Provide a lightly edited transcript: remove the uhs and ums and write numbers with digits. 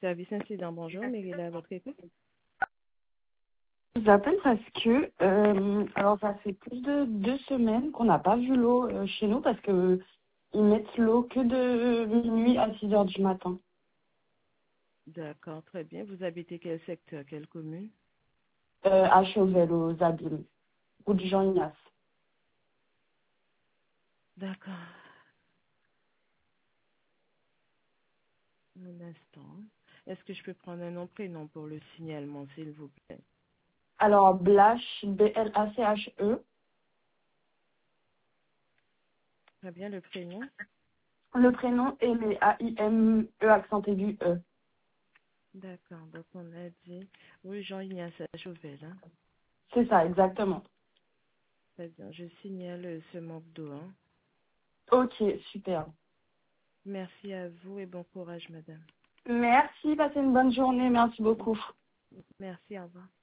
Service incident, bonjour, Miguel à votre écoute. Je vous appelle parce que, alors ça fait plus de 2 semaines qu'on n'a pas vu l'eau chez nous parce que ils mettent l'eau que de minuit à 6 heures du matin. D'accord, très bien. Vous habitez quel secteur, quelle commune? À Chauvel, aux Abîmes, route du Jean-Ignace. D'accord. Un instant. Est-ce que je peux prendre un nom, prénom pour le signalement, s'il vous plaît? Alors, Blache, B-L-A-C-H-E. Très bien, le prénom? Le prénom est les A-I-M-E, accent aigu, E. D'accord, donc on a dit rue Jean-Ignace à Chauvel, hein? C'est ça, exactement. Très bien, je signale ce manque d'eau, hein. Ok, super. Merci à vous et bon courage, madame. Merci, passez une bonne journée, merci beaucoup. Merci, au revoir.